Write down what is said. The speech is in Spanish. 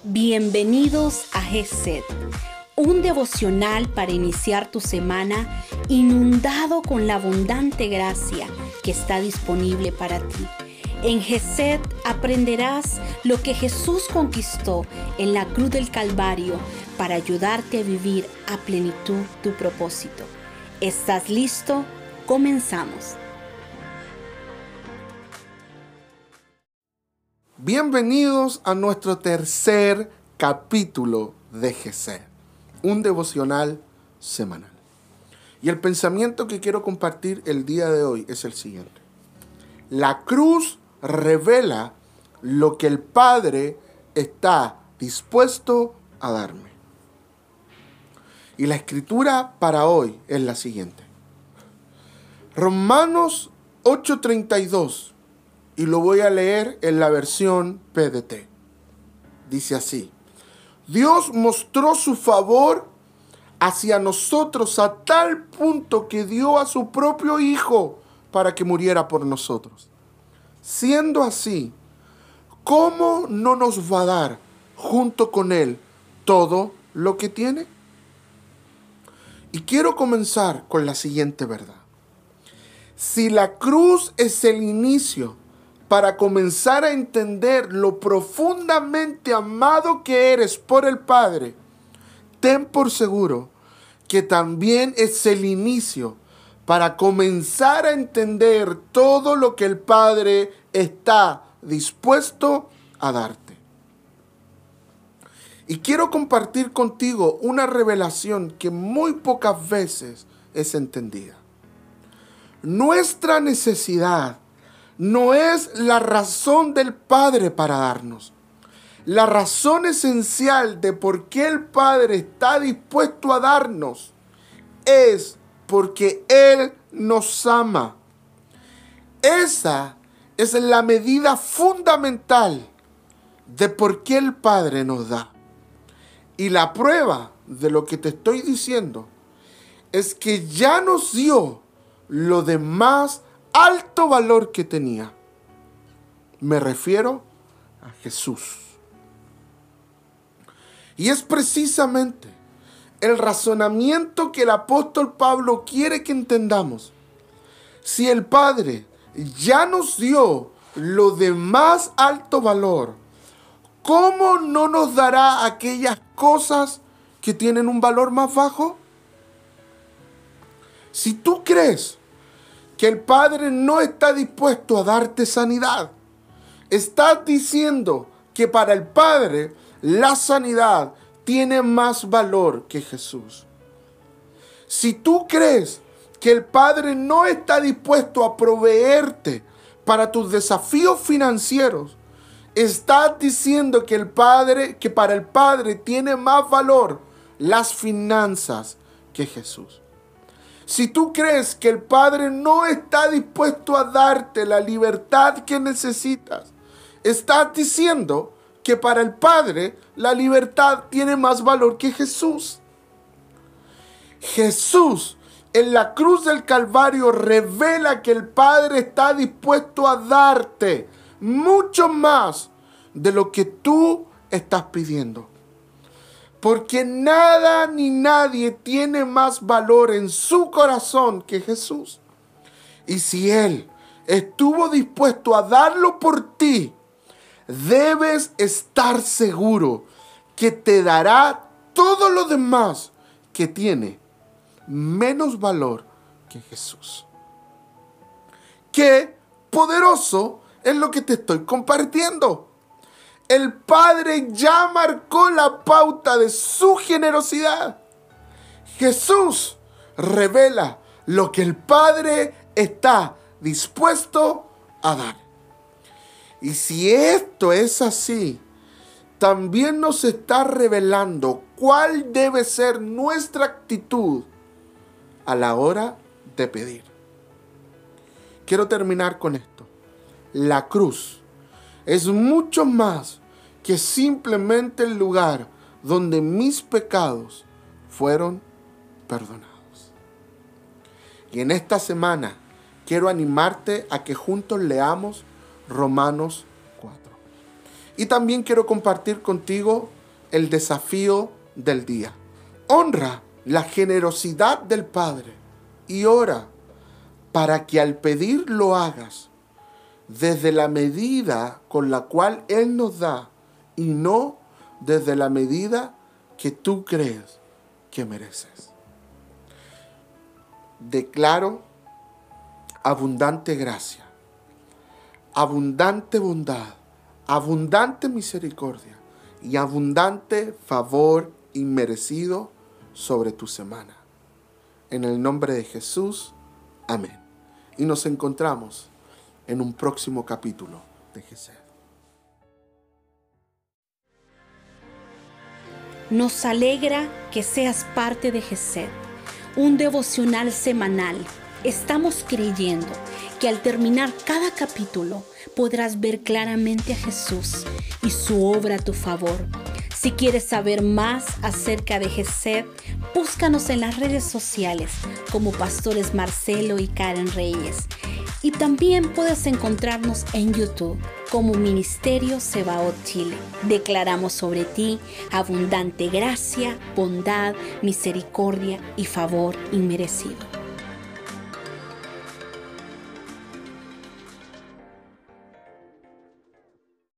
Bienvenidos a GESED, un devocional para iniciar tu semana inundado con la abundante gracia que está disponible para ti. En GESED aprenderás lo que Jesús conquistó en la cruz del Calvario para ayudarte a vivir a plenitud tu propósito. ¿Estás listo? Comenzamos. Bienvenidos a nuestro tercer capítulo de GESED, un devocional semanal. Y el pensamiento que quiero compartir el día de hoy es el siguiente. La cruz revela lo que el Padre está dispuesto a darme. Y la escritura para hoy es la siguiente. Romanos 8:32. Y lo voy a leer en la versión PDT. Dice así: Dios mostró su favor hacia nosotros a tal punto que dio a su propio Hijo para que muriera por nosotros. Siendo así, ¿cómo no nos va a dar junto con Él todo lo que tiene? Y quiero comenzar con la siguiente verdad. Si la cruz es el inicio para comenzar a entender lo profundamente amado que eres por el Padre, ten por seguro que también es el inicio para comenzar a entender todo lo que el Padre está dispuesto a darte. Y quiero compartir contigo una revelación que muy pocas veces es entendida. Nuestra necesidad no es la razón del Padre para darnos. La razón esencial de por qué el Padre está dispuesto a darnos es porque Él nos ama. Esa es la medida fundamental de por qué el Padre nos da. Y la prueba de lo que te estoy diciendo es que ya nos dio lo de más alto valor que tenía. Me refiero a Jesús. Y es precisamente el razonamiento que el apóstol Pablo quiere que entendamos. Si el Padre ya nos dio lo de más alto valor, ¿cómo no nos dará aquellas cosas que tienen un valor más bajo? Si tú crees que el Padre no está dispuesto a darte sanidad, estás diciendo que para el Padre la sanidad tiene más valor que Jesús. Si tú crees que el Padre no está dispuesto a proveerte para tus desafíos financieros, estás diciendo que para el Padre tiene más valor las finanzas que Jesús. Si tú crees que el Padre no está dispuesto a darte la libertad que necesitas, estás diciendo que para el Padre la libertad tiene más valor que Jesús. Jesús en la cruz del Calvario revela que el Padre está dispuesto a darte mucho más de lo que tú estás pidiendo. Porque nada ni nadie tiene más valor en su corazón que Jesús. Y si Él estuvo dispuesto a darlo por ti, debes estar seguro que te dará todo lo demás que tiene menos valor que Jesús. ¡Qué poderoso es lo que te estoy compartiendo! El Padre ya marcó la pauta de su generosidad. Jesús revela lo que el Padre está dispuesto a dar. Y si esto es así, también nos está revelando cuál debe ser nuestra actitud a la hora de pedir. Quiero terminar con esto. La cruz es mucho más que simplemente el lugar donde mis pecados fueron perdonados. Y en esta semana quiero animarte a que juntos leamos Romanos 4. Y también quiero compartir contigo el desafío del día. Honra la generosidad del Padre y ora para que al pedir lo hagas desde la medida con la cual Él nos da y no desde la medida que tú crees que mereces. Declaro abundante gracia, abundante bondad, abundante misericordia y abundante favor inmerecido sobre tu semana. En el nombre de Jesús, amén. Y nos encontramos en un próximo capítulo de Gesed. Nos alegra que seas parte de Gesed, un devocional semanal. Estamos creyendo que al terminar cada capítulo podrás ver claramente a Jesús y su obra a tu favor. Si quieres saber más acerca de Gesed, búscanos en las redes sociales como Pastores Marcelo y Karen Reyes. Y también puedes encontrarnos en YouTube como Ministerio Sebaot Chile. Declaramos sobre ti abundante gracia, bondad, misericordia y favor inmerecido.